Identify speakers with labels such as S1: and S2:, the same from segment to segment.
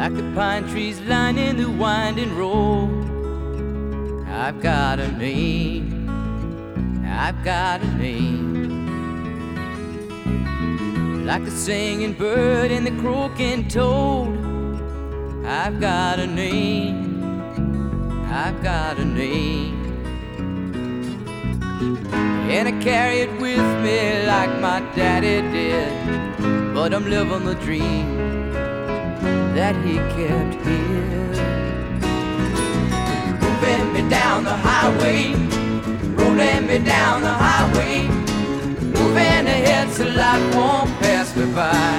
S1: like the pine trees lining the winding road. I've got a name, I've got a name, like the singing bird and the croaking toad. I've got a name, I've got a name, and I carry it with me like my daddy did. But I'm living the dream that he kept here. Moving me down the highway, rolling me down the highway, moving ahead so life won't pass me by.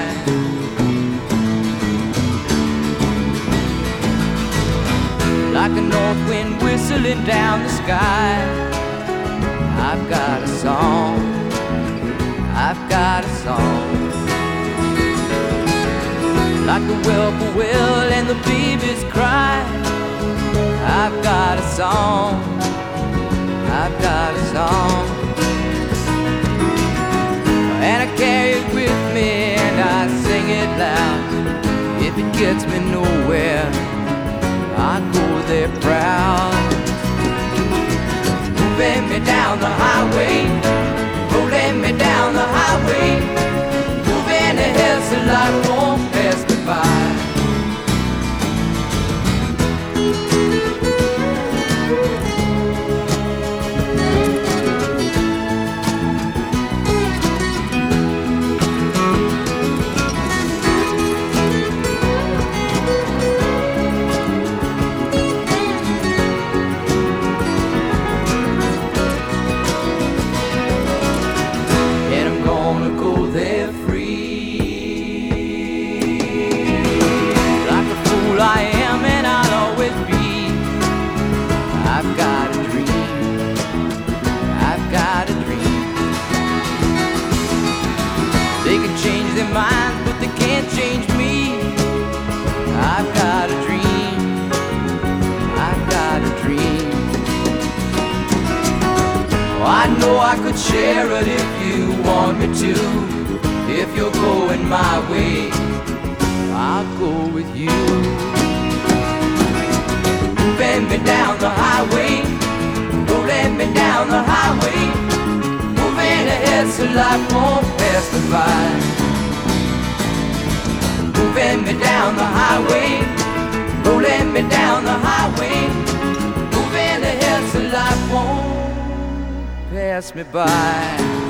S1: Like a north wind whistling down the sky, I've got a song, I've got a song, like the whippoorwill and the babies cry. I've got a song, I've got a song, and I carry it with me and I sing it loud. If it gets me nowhere, I go there proud. Moving me down the highway, rolling me down the highway, moving ahead so life won't pass me by. They can change their minds, but they can't change me. I've got a dream, I've got a dream. Oh, I know I could share it if you want me to. If you're going my way, I'll go with you. Moving me down the highway, rolling me down the highway, moving ahead so life won't pass me by. Moving me down the highway, rolling me down the highway, moving ahead so life won't pass me by.